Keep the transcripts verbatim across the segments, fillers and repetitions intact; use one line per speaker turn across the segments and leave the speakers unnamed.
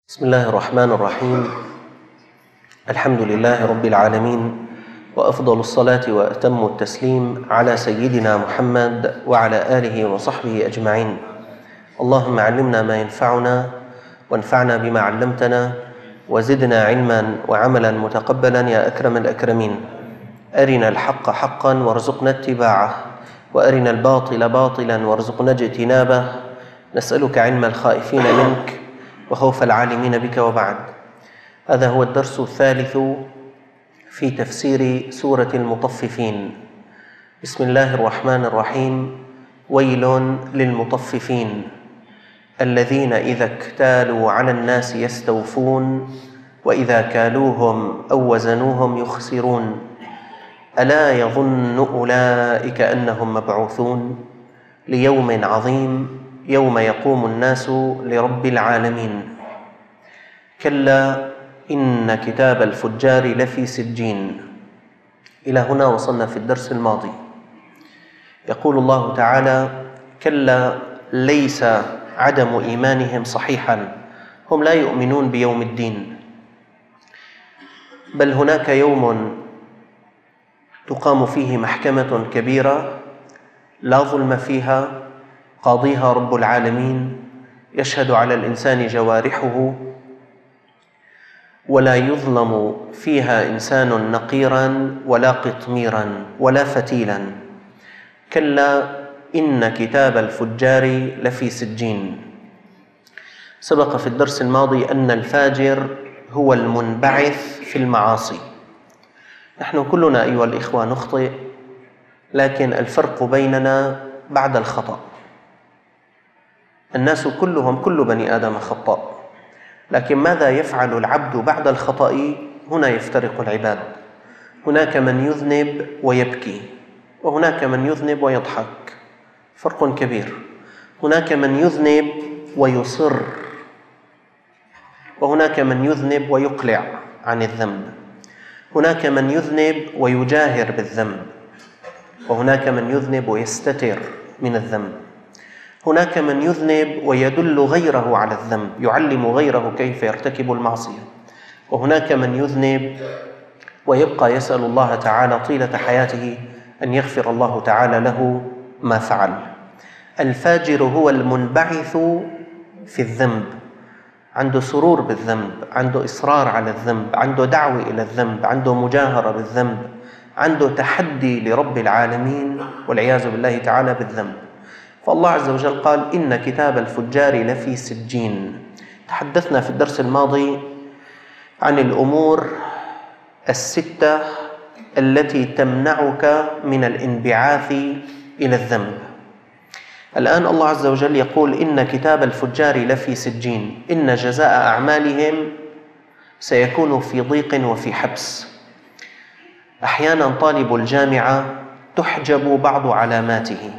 بسم الله الرحمن الرحيم. الحمد لله رب العالمين، وأفضل الصلاة وأتم التسليم على سيدنا محمد وعلى آله وصحبه أجمعين. اللهم علمنا ما ينفعنا وانفعنا بما علمتنا وزدنا علما وعملا متقبلا يا أكرم الأكرمين. أرنا الحق حقا وارزقنا اتباعه، وأرنا الباطل باطلا وارزقنا اجتنابه. نسألك علم الخائفين منك وخوف العالمين بك، وبعد. هذا هو الدرس الثالث في تفسير سورة المطففين. بسم الله الرحمن الرحيم. ويل للمطففين الذين إذا اكتالوا على الناس يستوفون وإذا كالوهم أو وزنوهم يخسرون ألا يظن أولئك أنهم مبعوثون ليوم عظيم يوم يقوم الناس لرب العالمين. كلا إن كتاب الفجار لفي سجين. إلى هنا وصلنا في الدرس الماضي. يقول الله تعالى: كلا ليس عدم إيمانهم صحيحا، هم لا يؤمنون بيوم الدين، بل هناك يوم تقام فيه محكمة كبيرة لا ظلم فيها، قاضيها رب العالمين، يشهد على الإنسان جوارحه، ولا يظلم فيها إنسان نقيرا ولا قطميرا ولا فتيلا. كلا إن كتاب الفجار لفي سجين. سبق في الدرس الماضي أن الفاجر هو المنبعث في المعاصي. نحن كلنا أيها الإخوة نخطئ، لكن الفرق بيننا بعد الخطأ. الناس كلهم كل بني آدم خطاء، لكن ماذا يفعل العبد بعد الخطأ؟ هنا يفترق العباد. هناك من يذنب ويبكي، وهناك من يذنب ويضحك، فرق كبير. هناك من يذنب ويصر، وهناك من يذنب ويقلع عن الذنب. هناك من يذنب ويجاهر بالذنب، وهناك من يذنب ويستتر من الذنب. هناك من يذنب ويدل غيره على الذنب، يعلم غيره كيف يرتكب المعصية. وهناك من يذنب ويبقى يسأل الله تعالى طيلة حياته أن يغفر الله تعالى له ما فعل. الفاجر هو المنبعث في الذنب، عنده سرور بالذنب، عنده إصرار على الذنب، عنده دعوة إلى الذنب، عنده مجاهرة بالذنب، عنده تحدي لرب العالمين والعياذ بالله تعالى بالذنب. فالله عز وجل قال: إن كتاب الفجار لفي سجين. تحدثنا في الدرس الماضي عن الأمور الستة التي تمنعك من الانبعاث إلى الذنب. الآن الله عز وجل يقول: إن كتاب الفجار لفي سجين، إن جزاء أعمالهم سيكون في ضيق وفي حبس. أحيانا طالب الجامعة تحجب بعض علاماته،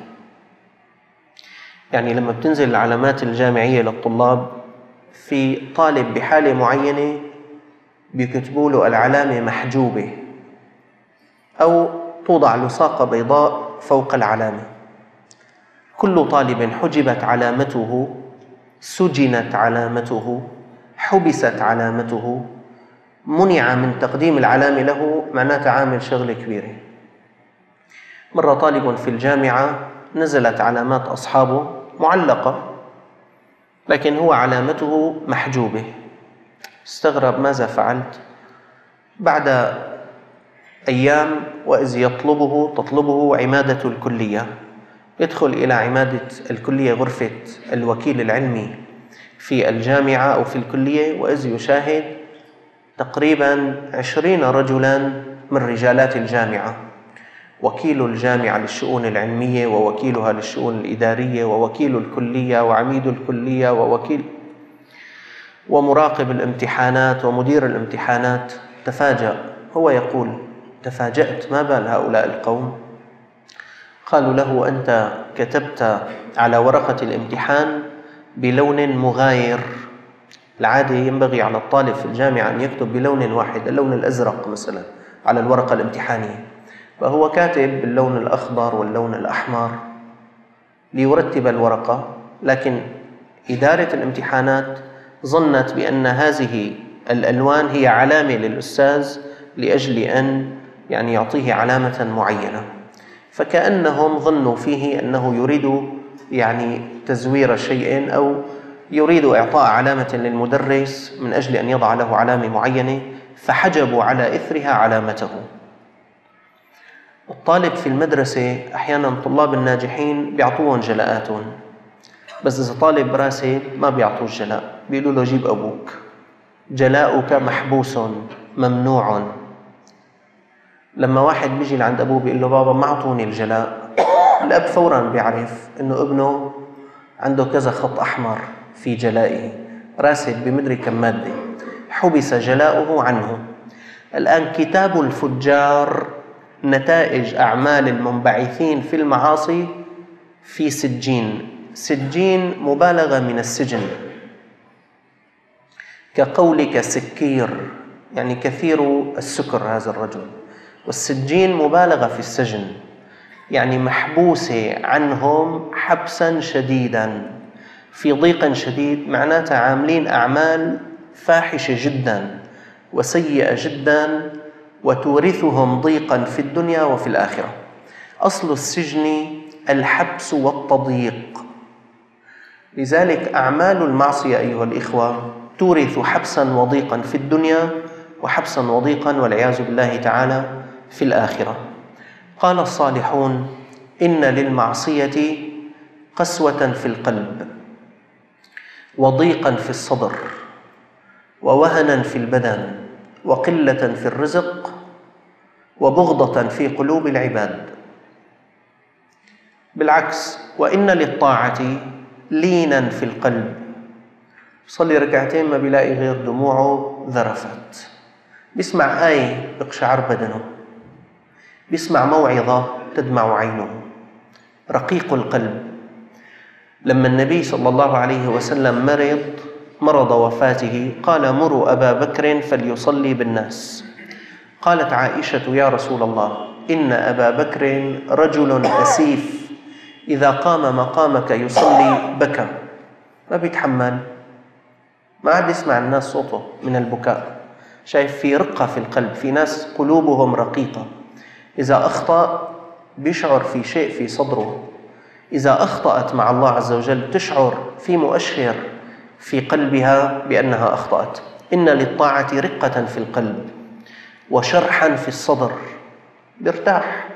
يعني لما بتنزل العلامات الجامعية للطلاب، في طالب بحالة معينة بيكتبوا له العلامة محجوبة، أو توضع لصاقة بيضاء فوق العلامة. كل طالب حجبت علامته، سجنت علامته، حبست علامته، منع من تقديم العلامة له، معناته عامل شغل كبيرة. مرة طالب في الجامعة نزلت علامات أصحابه معلقة، لكن هو علامته محجوبة. استغرب: ماذا فعلت؟ بعد أيام وإذ يطلبه تطلبه عمادة الكلية، يدخل إلى عمادة الكلية، غرفة الوكيل العلمي في الجامعة أو في الكلية، وإذ يشاهد تقريبا عشرين رجلا من رجالات الجامعة، وكيل الجامعة للشؤون العلمية، ووكيلها للشؤون الإدارية، ووكيل الكلية، وعميد الكلية، ووكيل ومراقب الامتحانات، ومدير الامتحانات. تفاجأ، هو يقول: تفاجأت، ما بال هؤلاء القوم؟ قالوا له: أنت كتبت على ورقة الامتحان بلون مغاير. العادة ينبغي على الطالب في الجامعة أن يكتب بلون واحد، اللون الأزرق مثلا على الورقة الامتحانية، فهو كاتب باللون الأخضر واللون الأحمر ليرتب الورقة. لكن إدارة الامتحانات ظنت بأن هذه الألوان هي علامة للأستاذ لأجل أن يعني يعطيه علامة معينة، فكأنهم ظنوا فيه أنه يريد يعني تزوير شيء أو يريد إعطاء علامة للمدرس من أجل أن يضع له علامة معينة، فحجبوا على إثرها علامته. الطالب في المدرسة أحيانا طلاب الناجحين بيعطوهم جلاءاتهم، بس إذا طالب راسب ما بيعطوه الجلاء، بيقولوا له جيب أبوك، جلاؤك محبوس ممنوع. لما واحد بيجي لعند أبوه بيقول له بابا ما عطوني الجلاء، الأب فوراً بيعرف إنه ابنه عنده كذا خط أحمر في جلائه، راسب بمدري كم مادة، حبس جلاؤه عنه. الآن كتاب الفجار نتائج أعمال المنبعثين في المعاصي في سجين، سجين مبالغة من السجن، كقولك سكير يعني كثير السكر هذا الرجل، والسجين مبالغة في السجن يعني محبوسة عنهم حبسا شديدا في ضيق شديد، معناتها عاملين أعمال فاحشة جدا وسيئة جدا وتورثهم ضيقا في الدنيا وفي الآخرة. أصل السجن الحبس والتضييق، لذلك أعمال المعصية أيها الإخوة تورث حبسا وضيقا في الدنيا وحبسا وضيقا والعياذ بالله تعالى في الآخرة. قال الصالحون إن للمعصية قسوة في القلب وضيقا في الصدر ووهنا في البدن وقلة في الرزق وبغضة في قلوب العباد. بالعكس، وإن للطاعة لينا في القلب، صلي ركعتين ما بيلاقي غير دموعه ذرفت، بيسمع آية بقشعر بدنه، بيسمع موعظة تدمع عينه، رقيق القلب. لما النبي صلى الله عليه وسلم مرض مرض وفاته قال مروا أبا بكر فليصلي بالناس. قالت عائشة يا رسول الله إن أبا بكر رجل أسيف، إذا قام مقامك يصلي بكى، ما بيتحمل، ما عاد يسمع الناس صوته من البكاء. شايف في رقة في القلب، في ناس قلوبهم رقيقة، إذا أخطأ بيشعر في شيء في صدره، إذا أخطأت مع الله عز وجل تشعر في مؤشر في قلبها بأنها أخطأت. إن للطاعة رقة في القلب وشرحا في الصدر، بيرتاح،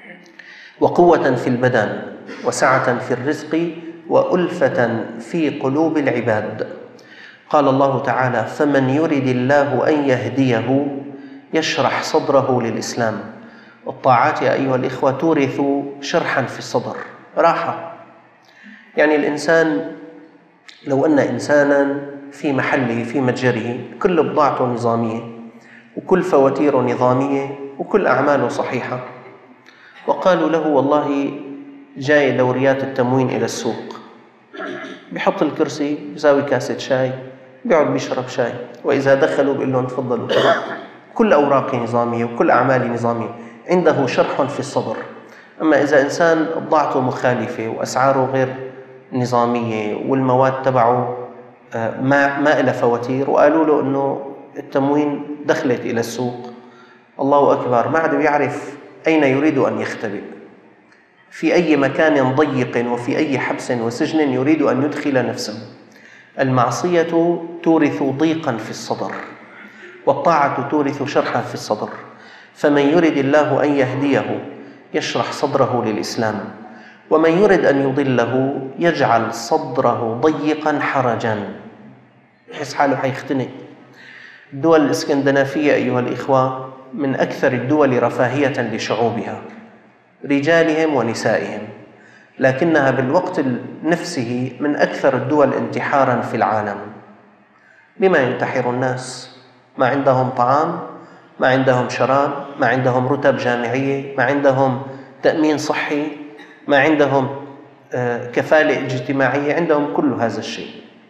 وقوة في البدن وسعة في الرزق وألفة في قلوب العباد. قال الله تعالى فمن يرد الله أن يهديه يشرح صدره للإسلام. الطاعات يا أيها الإخوة تورث شرحا في الصدر، راحة. يعني الإنسان لو أن إنسانا في محله في متجره كل بضاعته نظامية وكل فواتيره نظامية وكل أعماله صحيحة، وقالوا له والله جاي دوريات التموين إلى السوق، بيحط الكرسي بيساوي كاسة شاي بيقعد بيشرب شاي، وإذا دخلوا بيقول لهم تفضلوا، كل أوراقي نظامية وكل أعمالي نظامية، عنده شرح في الصدر. أما إذا إنسان بضاعته مخالفة وأسعاره غير نظامية والمواد تبعه ما ما إلى فواتير، وقالوا له إنه التموين دخلت إلى السوق، الله أكبر، ما عاد بيعرف أين يريد أن يختبئ، في أي مكان ضيق وفي أي حبس وسجن يريد أن يدخل نفسه. المعصية تورث ضيقا في الصدر والطاعة تورث شرحا في الصدر. فمن يرد الله أن يهديه يشرح صدره للإسلام، ومن يرد أن يضله يجعل صدره ضيقا حرجا، يحس حاله حيختنق. الدول الإسكندنافية أيها الإخوة من أكثر الدول رفاهية لشعوبها، رجالهم ونسائهم، لكنها بالوقت نفسه من أكثر الدول انتحاراً في العالم. بما ينتحر الناس؟ ما عندهم طعام، ما عندهم شراب، ما عندهم رتب جامعية، ما عندهم تأمين صحي، ما عندهم كفالة اجتماعية، عندهم كل هذا الشيء،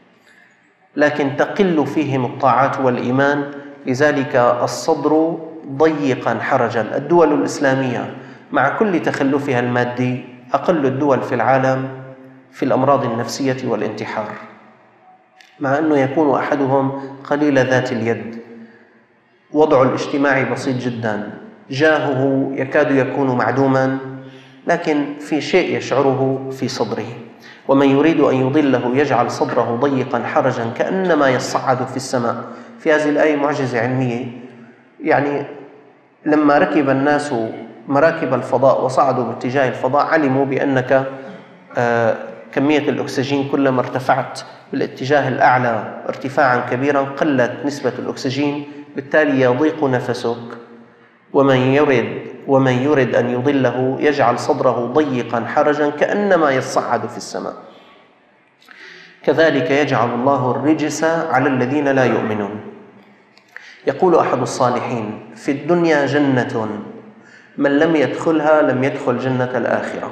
لكن تقل فيهم الطاعات والإيمان، لذلك الصدر ضيقاً حرجاً. الدول الإسلامية مع كل تخلفها المادي أقل الدول في العالم في الأمراض النفسية والانتحار. مع أنه يكون أحدهم قليل ذات اليد، وضعه الاجتماعي بسيط جدا، جاهه يكاد يكون معدوما، لكن في شيء يشعره في صدره. ومن يريد أن يضله يجعل صدره ضيقا حرجا كأنما يصعد في السماء. في هذه الآية معجزة علمية، يعني لما ركب الناس مراكب الفضاء وصعدوا باتجاه الفضاء علموا بأنك آه كمية الأكسجين كلما ارتفعت بالاتجاه الأعلى ارتفاعا كبيرا قلت نسبة الأكسجين، بالتالي يضيق نفسك. ومن يرد ومن يرد أن يضله يجعل صدره ضيقا حرجا كأنما يصعد في السماء. كذلك يجعل الله الرجس على الذين لا يؤمنون. يقول أحد الصالحين: في الدنيا جنة من لم يدخلها لم يدخل جنة الآخرة.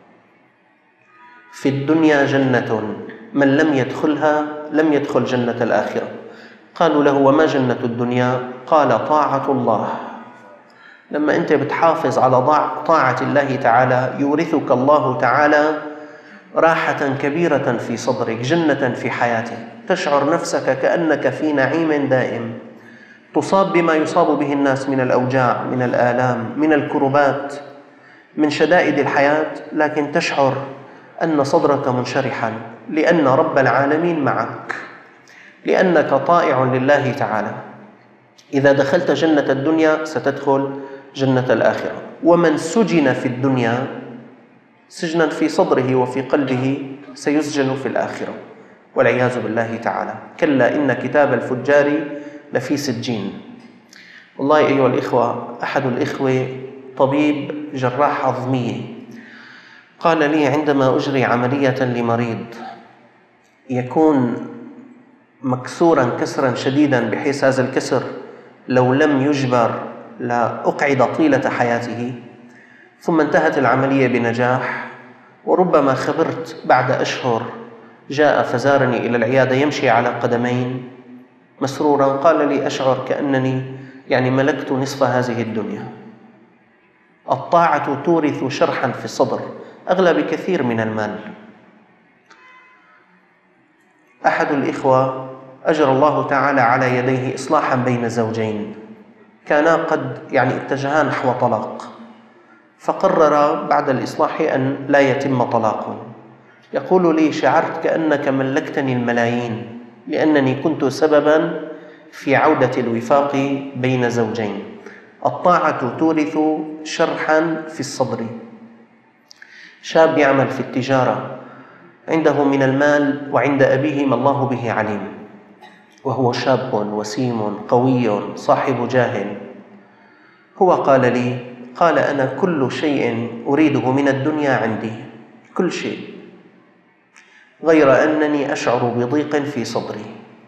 في الدنيا جنة من لم يدخلها لم يدخل جنة الآخرة. قالوا له: وما جنة الدنيا؟ قال: طاعة الله. لما أنت بتحافظ على طاعة الله تعالى يورثك الله تعالى راحة كبيرة في صدرك، جنة في حياتك، تشعر نفسك كأنك في نعيم دائم، تصاب بما يصاب به الناس من الأوجاع، من الآلام، من الكربات، من شدائد الحياة، لكن تشعر أن صدرك منشرحا لأن رب العالمين معك، لأنك طائع لله تعالى. إذا دخلت جنة الدنيا ستدخل جنة الآخرة. ومن سجن في الدنيا سجنا في صدره وفي قلبه سيسجن في الآخرة والعياذ بالله تعالى. كلا إن كتاب الفجار لفي سجين. والله أيها الإخوة، أحد الإخوة طبيب جراح عظمية قال لي: عندما أجري عملية لمريض يكون مكسورا كسرا شديدا بحيث هذا الكسر لو لم يجبر لأقعد طيلة حياته، ثم انتهت العملية بنجاح، وربما خبرت بعد أشهر جاء فزارني إلى العيادة يمشي على قدمين مسرورا، قال لي: أشعر كأنني يعني ملكت نصف هذه الدنيا. الطاعة تورث شرحا في الصدر أغلى بكثير من المال. أحد الإخوة أجرى الله تعالى على يديه إصلاحا بين زوجين كانا قد يعني اتجها نحو طلاق، فقرر بعد الإصلاح أن لا يتم طلاق. يقول لي: شعرت كأنك ملكتني الملايين لأنني كنت سببا في عودة الوفاق بين زوجين. الطاعة تورث شرحا في الصدر. شاب يعمل في التجارة، عنده من المال وعند أبيه ما الله به عليم، وهو شاب وسيم قوي صاحب جاه. هو قال لي: قال: أنا كل شيء أريده من الدنيا عندي، كل شيء، غير أنني أشعر بضيق في صدري.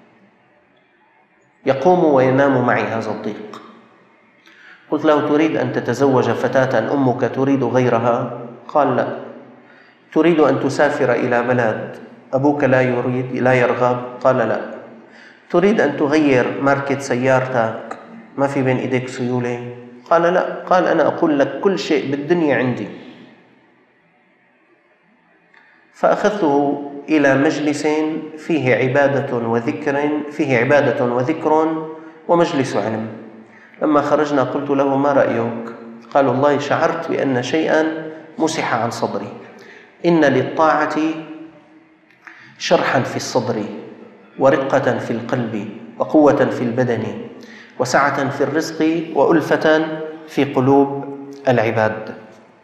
يقوم وينام معي هذا الضيق. قلت له: تريد أن تتزوج فتاة أمك تريد غيرها؟ قال: لا. تريد أن تسافر إلى بلد أبوك لا يريد لا يرغب؟ قال: لا. تريد أن تغير ماركة سيارتك ما في بين إيديك سيولة؟ قال: لا. قال: أنا أقول لك كل شيء بالدنيا عندي. فأخذته إلى مجلس فيه عبادة وذكر فيه عبادة وذكر ومجلس علم. لما خرجنا قلت له: ما رأيك؟ قال: والله شعرت بأن شيئا مسح عن صدري. إن للطاعة شرحا في الصدر ورقة في القلب وقوة في البدن وسعة في الرزق وألفة في قلوب العباد.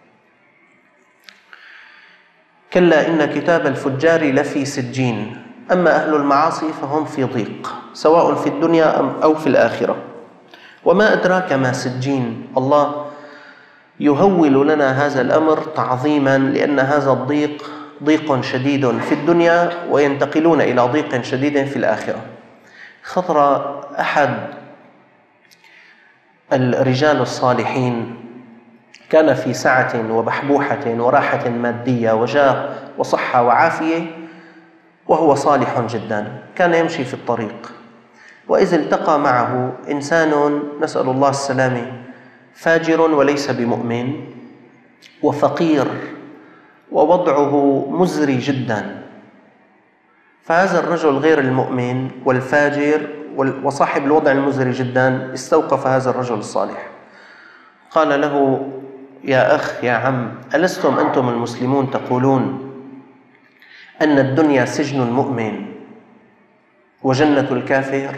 كلا إن كتاب الفجار لفي سجين. أما أهل المعاصي فهم في ضيق سواء في الدنيا أو في الآخرة. وما أدراك ما سجين؟ الله يهول لنا هذا الأمر تعظيما، لأن هذا الضيق ضيق شديد في الدنيا وينتقلون إلى ضيق شديد في الآخرة. خطر أحد الرجال الصالحين كان في سعة وبحبوحة وراحة مادية وجاه وصحة وعافية وهو صالح جدا، كان يمشي في الطريق وإذ التقى معه إنسان نسأل الله السلامة فاجر وليس بمؤمن وفقير ووضعه مزري جدا، فهذا الرجل غير المؤمن والفاجر وصاحب الوضع المزري جدا استوقف هذا الرجل الصالح، قال له: يا أخ، يا عم، ألستم أنتم المسلمون تقولون أن الدنيا سجن المؤمن وجنة الكافر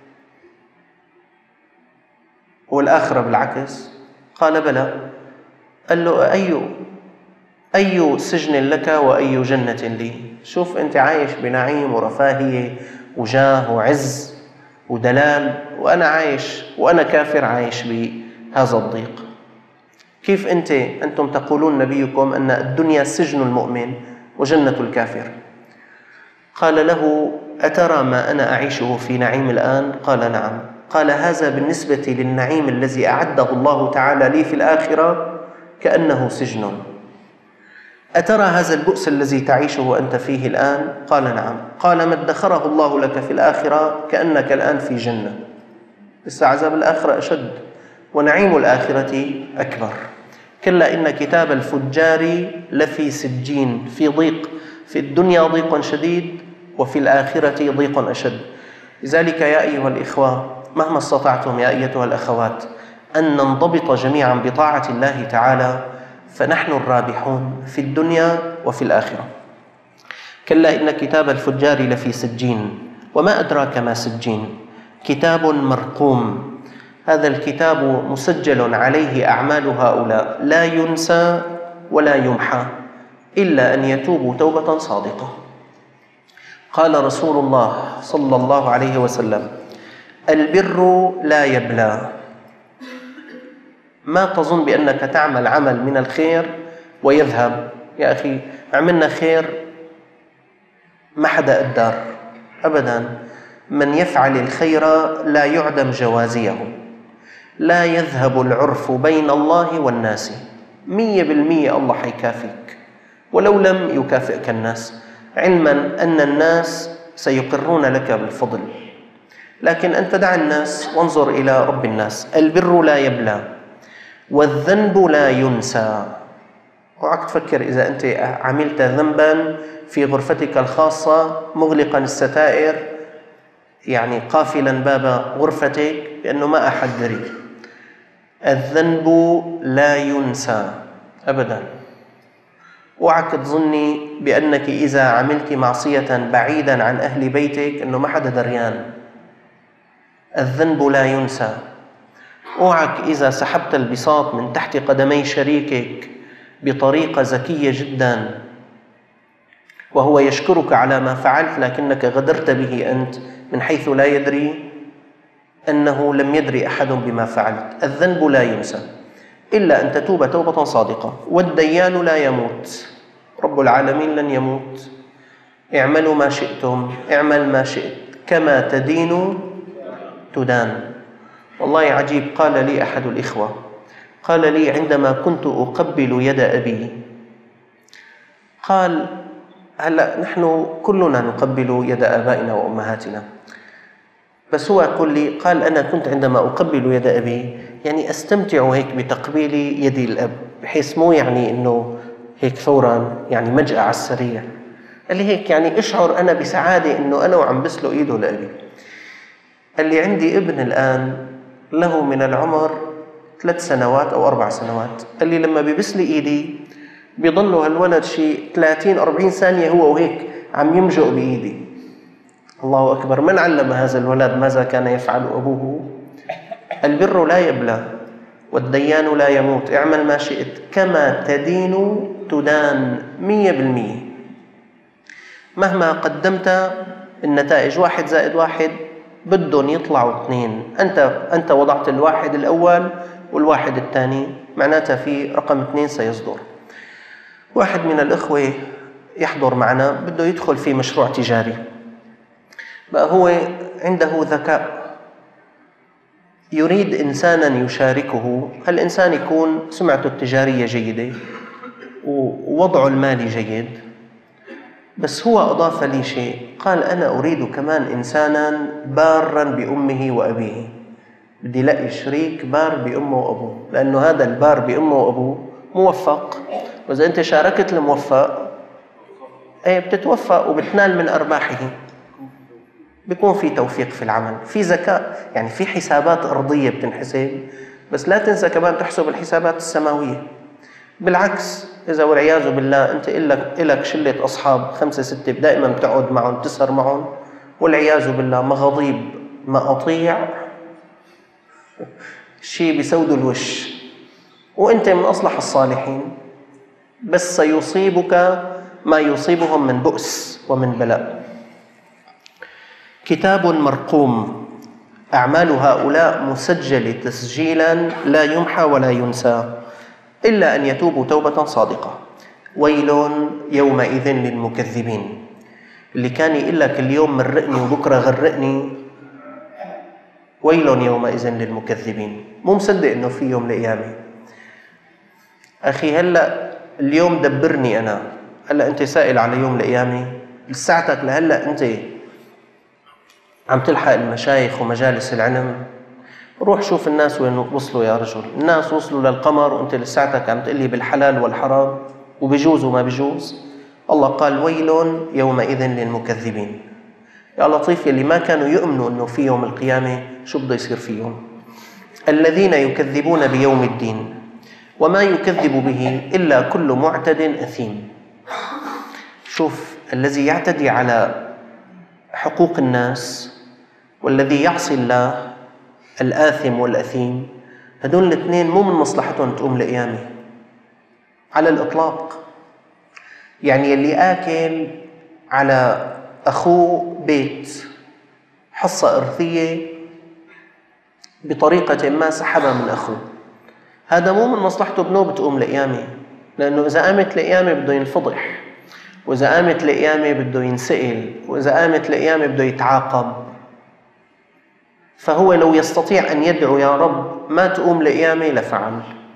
والآخرة بالعكس؟ قال: بلى. قال له: أي أي سجن لك وأي جنة لي؟ شوف أنت عايش بنعيم ورفاهية وجاه وعز ودلال، وأنا عايش وأنا كافر عايش بهذا الضيق. كيف أنت أنتم تقولون نبيكم أن الدنيا سجن المؤمن وجنة الكافر؟ قال له: أترى ما أنا أعيشه في نعيم الآن؟ قال: نعم. قال: هذا بالنسبة للنعيم الذي أعده الله تعالى لي في الآخرة كأنه سجن. أترى هذا البؤس الذي تعيشه أنت فيه الآن؟ قال: نعم. قال: ما ادخره الله لك في الآخرة كأنك الآن في جنة. بس عذاب الآخرة أشد ونعيم الآخرة أكبر. كلا إن كتاب الفجار لفي سجين، في ضيق، في الدنيا ضيق شديد وفي الآخرة ضيق أشد. لذلك يا أيها الإخوة، مهما استطعتم يا أيتها الأخوات أن ننضبط جميعا بطاعة الله تعالى، فنحن الرابحون في الدنيا وفي الآخرة. كلا إن كتاب الفجار لفي سجين، وما أدراك ما سجين؟ كتاب مرقوم. هذا الكتاب مسجل عليه أعمال هؤلاء، لا ينسى ولا يمحى إلا أن يتوبوا توبة صادقة. قال رسول الله صلى الله عليه وسلم: البر لا يبلى. ما تظن بأنك تعمل عمل من الخير ويذهب. يا أخي، عملنا خير ما حدا قدر أبدا. من يفعل الخير لا يعدم جوازيه، لا يذهب العرف بين الله والناس. مية بالمية الله حيكافيك ولو لم يكافئك الناس، علما أن الناس سيقرون لك بالفضل، لكن أنت دع الناس وانظر إلى رب الناس. البر لا يبلى والذنب لا ينسى. اوعك تفكر إذا أنت عملت ذنبا في غرفتك الخاصة مغلقا الستائر، يعني قافلا باب غرفتك، بأنه ما أحد دري. الذنب لا ينسى أبدا. اوعك تظني بأنك إذا عملت معصية بعيدا عن أهل بيتك أنه ما حدا دريان. الذنب لا ينسى. اوعك إذا سحبت البساط من تحت قدمي شريكك بطريقة ذكية جدا وهو يشكرك على ما فعلت، لكنك غدرت به أنت من حيث لا يدري أنه لم يدري أحد بما فعلت. الذنب لا ينسى إلا أن تتوب توبة صادقة. والديان لا يموت، رب العالمين لن يموت. اعملوا ما شئتم، اعمل ما شئت، كما تدين تدان. والله عجيب، قال لي أحد الإخوة، قال لي عندما كنت أقبل يد أبي، قال: هلأ نحن كلنا نقبل يد آبائنا وأمهاتنا، بس هو يقول لي، قال: أنا كنت عندما أقبل يد أبي يعني أستمتع هيك بتقبيل يد الأب، بحيث مو يعني إنه هيك فورا يعني مجأة على السريع. قال لي هيك يعني أشعر أنا بسعادة إنه أنا وعم بسلق إيده لأبي. قال لي عندي ابن الآن له من العمر ثلاث سنوات أو أربع سنوات. قال لي لما بيبسلي إيدي بيضل هالولد شيء ثلاثين أربعين ثانية هو وهيك عم يمجق بإيدي. الله أكبر، من علم هذا الولد ماذا كان يفعل أبوه؟ البر لا يبلى والديان لا يموت. اعمل ما شئت، كما تدين تدان. مية بالمية مهما قدمت النتائج واحد زائد واحد بدهم يطلعوا اثنين. أنت أنت وضعت الواحد الأول والواحد الثاني، معناتها في رقم اثنين سيصدر. واحد من الإخوة يحضر معنا بده يدخل في مشروع تجاري، بقى هو عنده ذكاء، يريد إنسانا يشاركه. هالإنسان يكون سمعته التجارية جيدة ووضعه المالي جيد، بس هو أضاف لي شيء، قال: أنا أريد كمان إنسانا بارا بأمه وأبيه. بدي لقي شريك بار بأمه وأبوه، لأنه هذا البار بأمه وأبوه موفق، وإذا أنت شاركت الموفق أي بتتوفق وبتنال من أرباحه. بيكون في توفيق في العمل، في ذكاء، يعني في حسابات أرضية بتنحسب، بس لا تنسى كمان تحسب الحسابات السماوية. بالعكس، إذا والعياذ بالله أنت إلك, إلك شلة أصحاب خمسة ستة دائما بتقعد معهم تسهر معهم، والعياذ بالله مغاضيب مقاطيع شيء بسود الوش، وأنت من أصلح الصالحين، بس سيصيبك ما يصيبهم من بؤس ومن بلاء. كتاب مرقوم، أعمال هؤلاء مسجلة تسجيلا لا يمحى ولا ينسى إلا أن يتوبوا توبة صادقة. ويل يومئذ للمكذبين، اللي كان يقول لك اليوم مرقني وبكرة غرقني، ويل يومئذ للمكذبين، مو مصدق إنه في يوم القيامة. أخي هلأ اليوم دبرني أنا، هلأ أنت سائل على يوم القيامة، لساعتك لهلأ أنت عم تلحق المشايخ ومجالس العلم. روح شوف الناس وين وصلوا يا رجل، الناس وصلوا للقمر وانت لساعتك عم تقلي بالحلال والحرام وبجوز وما بجوز. الله قال ويل يومئذ للمكذبين. يا لطيف، يلي ما كانوا يؤمنوا انه في يوم القيامة شو بده يصير فيهم؟ الذين يكذبون بيوم الدين وما يكذب به إلا كل معتد أثيم. شوف، الذي يعتدي على حقوق الناس والذي يعصي الله، الآثم والأثيم، هدول الاثنين مو من مصلحتهم تقوم القيامة على الإطلاق. يعني اللي آكل على أخوه بيت حصة إرثية بطريقة ما سحبها من أخوه، هذا مو من مصلحته بنوبة تقوم القيامة، لأنه إذا قامت القيامة بده ينفضح، وإذا قامت القيامة بده ينسئل، وإذا قامت القيامة بده يتعاقب. فهو لو يستطيع أن يدعو يا رب ما تقوم القيامة لفعل.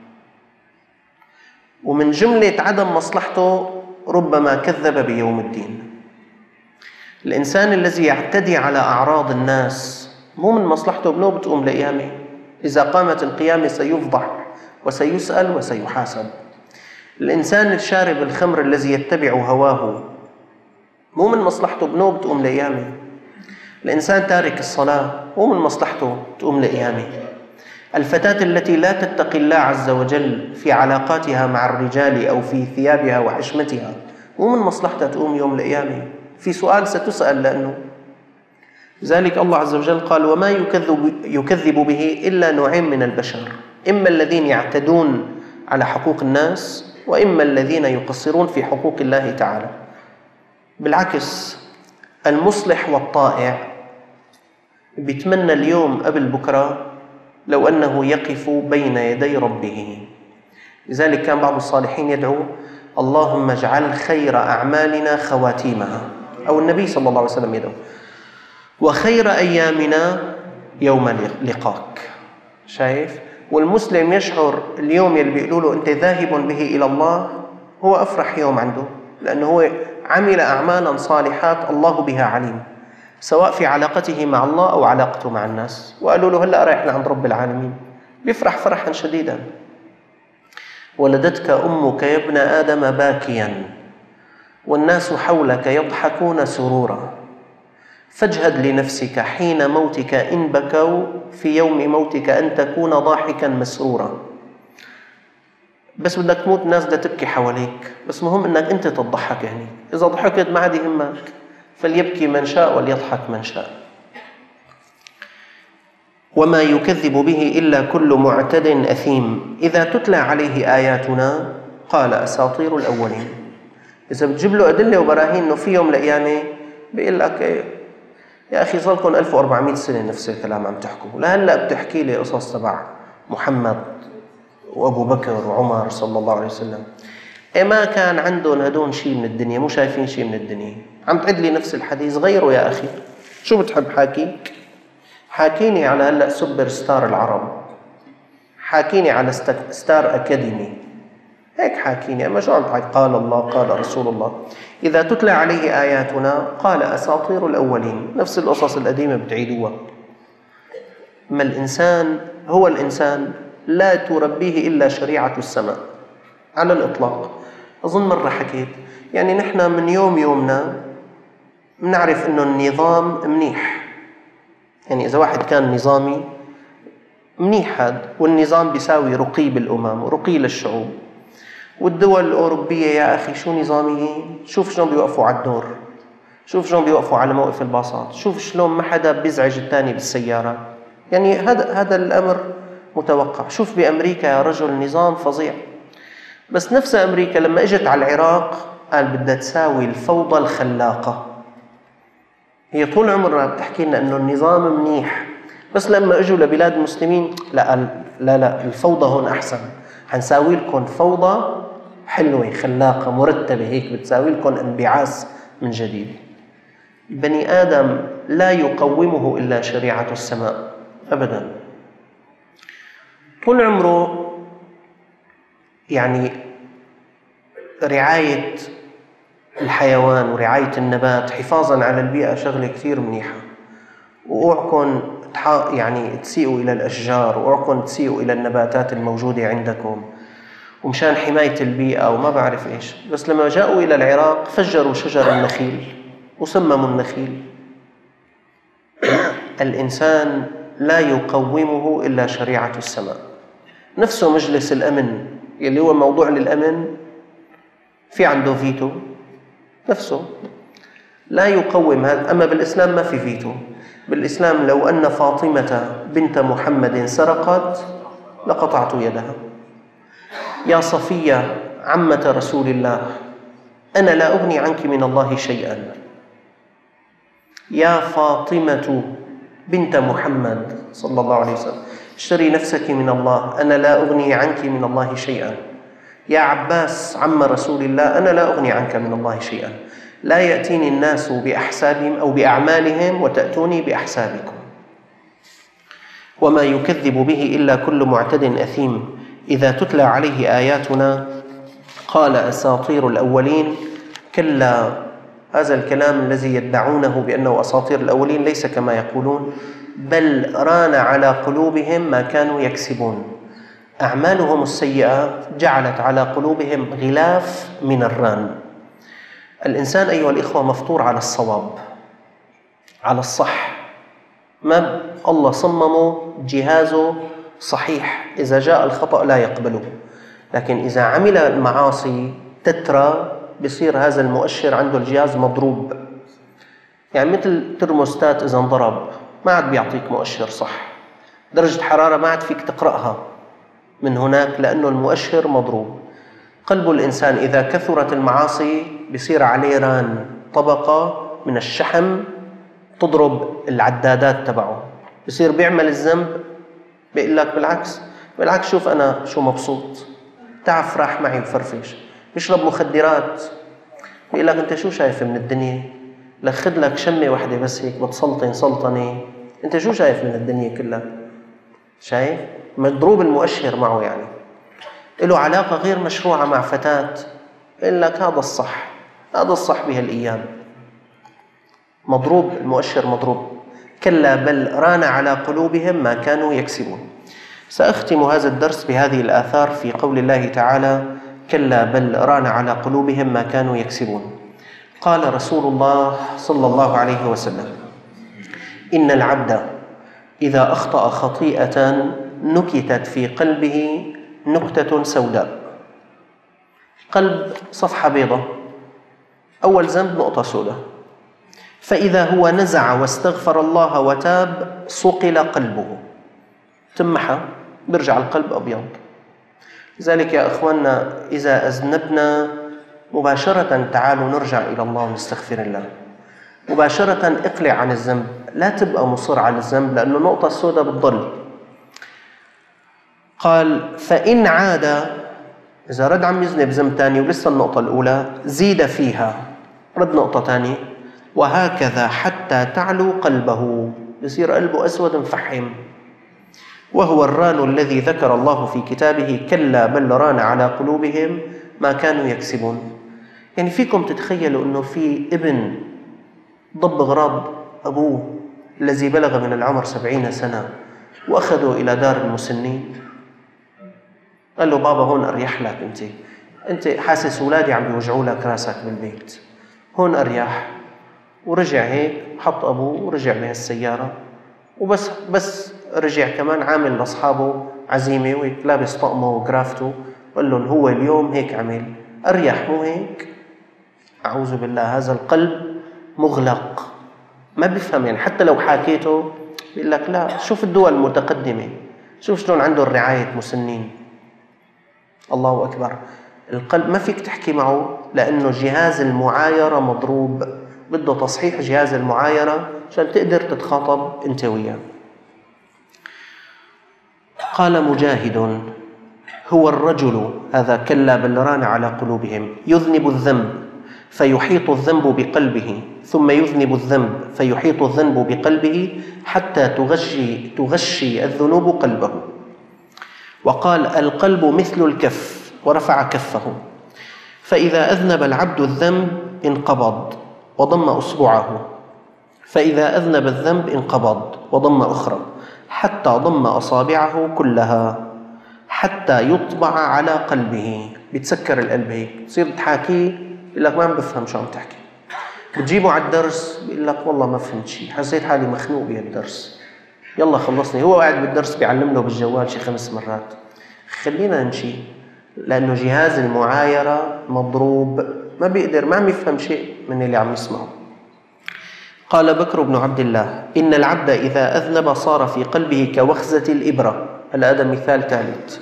ومن جملة عدم مصلحته ربما كذب بيوم الدين. الإنسان الذي يعتدي على أعراض الناس مو من مصلحته بنوبة تقوم القيامة، إذا قامت القيامة سيفضح وسيسأل وسيحاسب. الإنسان الشارب الخمر الذي يتبع هواه مو من مصلحته بنوبة تقوم القيامة. الإنسان تارك الصلاة مو من مصلحته تقوم القيامة. الفتاة التي لا تتقي الله عز وجل في علاقاتها مع الرجال أو في ثيابها وحشمتها مو من مصلحتها تقوم يوم القيامة، في سؤال ستسأل. لأنه لذلك الله عز وجل قال وما يكذب, يكذب به إلا نوعين من البشر، إما الذين يعتدون على حقوق الناس، وإما الذين يقصرون في حقوق الله تعالى. بالعكس، المصلح والطائع بيتمنى اليوم قبل بكرة لو أنه يقف بين يدي ربه. لذلك كان بعض الصالحين يدعو اللهم اجعل خير أعمالنا خواتيمها، أو النبي صلى الله عليه وسلم يدعو وخير أيامنا يوم لقاك. شايف؟ والمسلم يشعر اليوم يلي بيقولوا له أنت ذاهب به إلى الله هو أفرح يوم عنده، لأنه هو عمل أعمالا صالحات الله بها عليم، سواء في علاقته مع الله أو علاقته مع الناس. وقالوا له هلأ رايح لعند رب العالمين، بيفرح فرحا شديدا. ولدتك أمك يا ابن آدم باكيا والناس حولك يضحكون سرورا، فاجهد لنفسك حين موتك إن بكوا في يوم موتك أن تكون ضاحكا مسرورا. بس بدك تموت الناس بدها تبكي حواليك، بس مهم أنك أنت تضحك. يعني إذا ضحكت ما عاد يهمك، فليبكي من شاء وليضحك من شاء. وما يكذب به إلا كل معتد أثيم إذا تتلى عليه آياتنا قال أساطير الأولين. إذا بتجيب له أدلة وبراهين أنه في يوم القيامة بيقول لك يا أخي صار لكم ألف وأربعمائة سنة نفس الكلام عم تحكوا، لهلا بتحكي لي قصص تبع محمد وأبو بكر وعمر صلى الله عليه وسلم. إيه ما كان عندهم هدون شيء من الدنيا، مو شايفين شيء من الدنيا، عم تعد لي نفس الحديث. غيره يا أخي، شو بتحب حاكيك؟ حاكيني على هلأ سوبر ستار العرب، حاكيني على ستار أكاديمي، هيك حاكيني. أما شو عم تحكي؟ قال الله قال رسول الله. إذا تتلى عليه آياتنا قال أساطير الأولين، نفس القصص القديمة بتعيدوها. ما الإنسان هو الإنسان لا تربيه إلا شريعة السماء على الإطلاق. أظن مرة حكيت، يعني نحن من يوم يومنا بنعرف إنه النظام منيح، يعني إذا واحد كان نظامي منيح هذا، والنظام بيساوي رقي بالأمم ورقي للشعوب. والدول الأوروبية يا أخي شو نظاميين، شوف شلون بيوقفوا على الدور، شوف شلون بيوقفوا على موقف الباصات، شوف شلون ما حدا بيزعج الثاني بالسيارة. يعني هذا هذا الأمر متوقع. شوف بأمريكا يا رجل نظام فظيع. بس نفس أمريكا لما إجت على العراق قال بدها تساوي الفوضى الخلاقة. هي طول عمرها بتحكي لنا إنه النظام منيح، بس لما إجوا لبلاد المسلمين لا لا لا الفوضى هون أحسن، حنساوي لكم فوضى حلوة خلاقة مرتبة، هيك بتساوي لكم انبعاث من جديد. بني آدم لا يقومه إلا شريعة السماء أبدا. طول عمره يعني رعاية الحيوان ورعاية النبات حفاظا على البيئة شغلة كثير منيحة، وأوعكم يعني تسيئوا إلى الأشجار، وأوعكم تسيئوا إلى النباتات الموجودة عندكم، ومشان حماية البيئة وما بعرف إيش. بس لما جاءوا إلى العراق فجروا شجر النخيل وسمموا النخيل. الإنسان لا يقومه إلا شريعة السماء. نفسه مجلس الأمن اللي هو موضوع للأمن في عنده فيتو، نفسه لا يقوم هذا. أما بالإسلام ما في فيتو. بالإسلام لو أن فاطمة بنت محمد سرقت لقطعت يدها. يا صفية عمة رسول الله أنا لا أغني عنك من الله شيئا. يا فاطمة بنت محمد صلى الله عليه وسلم اشتري نفسك من الله، أنا لا أغني عنك من الله شيئا. يا عباس عم رسول الله أنا لا أغني عنك من الله شيئا. لا يأتيني الناس بأحسابهم أو بأعمالهم وتأتوني بأحسابكم. وما يكذب به إلا كل معتد أثيم إذا تتلى عليه آياتنا قال أساطير الأولين. كلا، هذا الكلام الذي يدعونه بأنه أساطير الأولين ليس كما يقولون، بل ران على قلوبهم ما كانوا يكسبون. أعمالهم السيئة جعلت على قلوبهم غلاف من الران. الإنسان أيها الإخوة مفطور على الصواب، على الصح. ما الله صممه جهازه صحيح، إذا جاء الخطأ لا يقبله. لكن إذا عمل المعاصي تترى بصير هذا المؤشر عنده الجهاز مضروب. يعني مثل ترموستات إذا انضرب ما عاد بيعطيك مؤشر صح، درجة حرارة ما عاد فيك تقرأها من هناك لأنه المؤشر مضروب. قلب الإنسان إذا كثرت المعاصي بصير عليه ران، طبقة من الشحم تضرب العدادات تبعه، بصير بيعمل الذنب بيقول لك بالعكس بالعكس شوف أنا شو مبسوط، تعال افرح معي وفرفش. بيشرب مخدرات بيقول لك أنت شو شايف من الدنيا، لك خذ لك شمة واحدة بس هيك بتسلطن سلطنة، أنت شو شايف من الدنيا كلها؟ شايف؟ مضروب المؤشر معه، يعني له علاقة غير مشروعة مع فتاة، يقول لك هذا الصح، هذا الصح بهالأيام، مضروب المؤشر مضروب. كلا بل ران على قلوبهم ما كانوا يكسبون. سأختم هذا الدرس بهذه الآثار في قول الله تعالى كلا بل ران على قلوبهم ما كانوا يكسبون. قال رسول الله صلى الله عليه وسلم إن العبد إذا أخطأ خطيئة نكتت في قلبه نكتة سوداء. قلب صفحة بيضة، أول ذنب نقطة سوداء، فإذا هو نزع واستغفر الله وتاب صقل قلبه، تمحى برجع القلب أبيض. لذلك يا أخواننا إذا أذنبنا مباشرة تعالوا نرجع إلى الله ونستغفر الله، مباشرة اقلع عن الذنب، لا تبقى مصر على الذنب لأنه نقطة سوداء بتضل. قال فإن عاد، إذا رد عم يذنب ذنب تاني ولسه النقطة الأولى زيد فيها، رد نقطة تانية، وهكذا حتى تعلو قلبه، يصير قلبه أسود مفحم. وهو الران الذي ذكر الله في كتابه كلا بل ران على قلوبهم ما كانوا يكسبون. يعني فيكم تتخيلوا أنه في ابن ضب غراض أبوه الذي بلغ من العمر سبعين سنة وأخذوا إلى دار المسنين، قال له بابا هون أريح لك، أنت أنت حاسس أولادي عم بيوجعوا لك راسك بالبيت، هون أريح. ورجع هيك حط أبوه ورجع بهالسيارة وبس بس رجع كمان عامل لأصحابه عزيمة وهيك لابس طقمه وجرافته، وقال لهم هو اليوم هيك عمل، أريح مو هيك؟ أعوذ بالله، هذا القلب مغلق ما بيفهم. يعني حتى لو حاكيته بيقول لك لا، شوف الدول المتقدمة، شوف شلون عنده رعاية مسنين. الله أكبر. القلب ما فيك تحكي معه لأنه جهاز المعايرة مضروب، بده تصحيح جهاز المعايرة عشان تقدر تتخاطب انت وياه. قال مجاهد: هو الرجل، هذا كلا بل ران على قلوبهم، يذنب الذنب فيحيط الذنب بقلبه، ثم يذنب الذنب فيحيط الذنب بقلبه حتى تغشي, تغشي الذنوب قلبه. وقال: القلب مثل الكف، ورفع كفه، فإذا أذنب العبد الذنب انقبض وضم أصبعه، فإذا أذنب الذنب انقبض وضم أخرى، حتى ضم أصابعه كلها حتى يطبع على قلبه. بيتسكر القلب هيك، تصير تحاكيه بيقول لك ما عم بفهم شو عم تحكي. بتجيبه على الدرس بيقول لك والله ما فهمت شيء، حسيت حالي مخنوق بهالدرس، يلا خلصني. هو قاعد بالدرس بيعلم له بالجوال شي خمس مرات. خلينا نمشي، لأنه جهاز المعايرة مضروب، ما بيقدر، ما عم يفهم شيء من اللي عم يسمعه. قال بكر بن عبد الله: إن العبد إذا أذنب صار في قلبه كوخزة الإبرة. هذا مثال ثالث.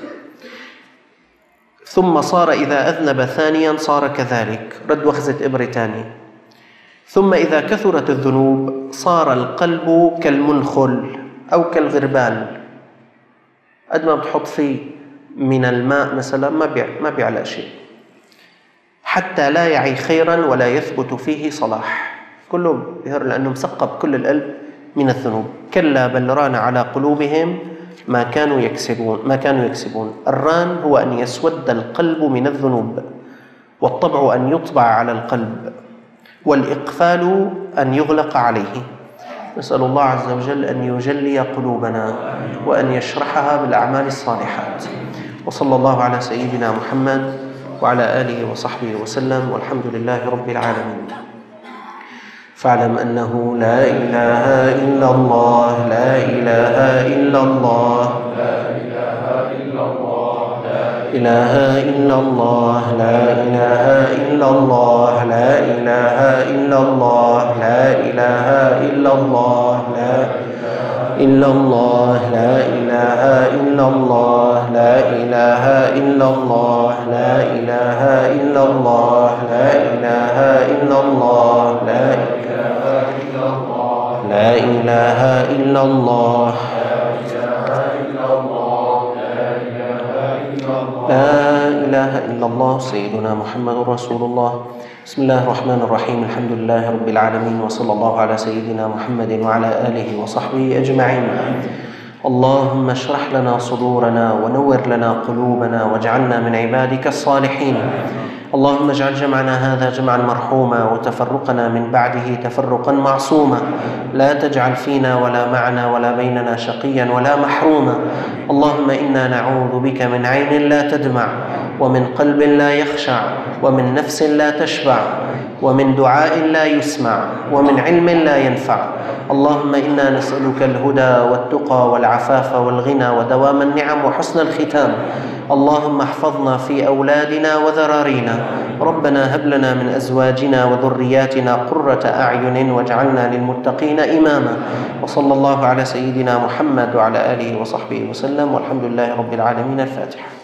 ثم صار إذا أذنب ثانيا صار كذلك، رد وخزة إبرة ثانية. ثم إذا كثرت الذنوب صار القلب كالمنخل أو كالغربال، قد ما بتحط فيه من الماء مثلا ما بيع ما بيعلى شيء، حتى لا يعي خيرا ولا يثبت فيه صلاح، كله بيهر لأنه مثقب كل القلب من الذنوب. كلا بل ران على قلوبهم ما كانوا يكسبون ما كانوا يكسبون. الران هو أن يسود القلب من الذنوب، والطبع أن يطبع على القلب، والإقفال أن يغلق عليه. نسأل الله عز وجل أن يجلي قلوبنا وأن يشرحها بالأعمال الصالحات. وصلى الله على سيدنا محمد وعلى آله وصحبه وسلم، والحمد لله رب العالمين. فاعلم أنه لا إله إلا الله، لا إله إلا الله، لا إله إلا الله، لا إله إلا الله، لا إله إلا الله، لا إله إلا الله، لا إله إلا الله، لا إلا الله، لا إله إلا الله، لا إله إلا الله، لا إله إلا الله، لا إله إلا الله، لا لا إله إلا الله، لا إله إلا الله. سيدنا محمد رسول الله. بسم الله الرحمن الرحيم. الحمد لله رب العالمين، وصلى الله على سيدنا محمد وعلى آله وصحبه أجمعين. اللهم اشرح لنا صدورنا ونور لنا قلوبنا واجعلنا من عبادك الصالحين. اللهم اجعل جمعنا هذا جمعا مرحوما، وتفرقنا من بعده تفرقا معصوما، لا تجعل فينا ولا معنا ولا بيننا شقيا ولا محروما. اللهم إنا نعوذ بك من عين لا تدمع، ومن قلب لا يخشع، ومن نفس لا تشبع، ومن دعاء لا يسمع، ومن علم لا ينفع. اللهم إنا نسألك الهدى والتقى والعفاف والغنى ودوام النعم وحسن الختام. اللهم احفظنا في أولادنا وذرارينا. ربنا هب لنا من أزواجنا وذرياتنا قرة أعين واجعلنا للمتقين إماما. وصلى الله على سيدنا محمد وعلى آله وصحبه وسلم، والحمد لله رب العالمين. الفاتحة.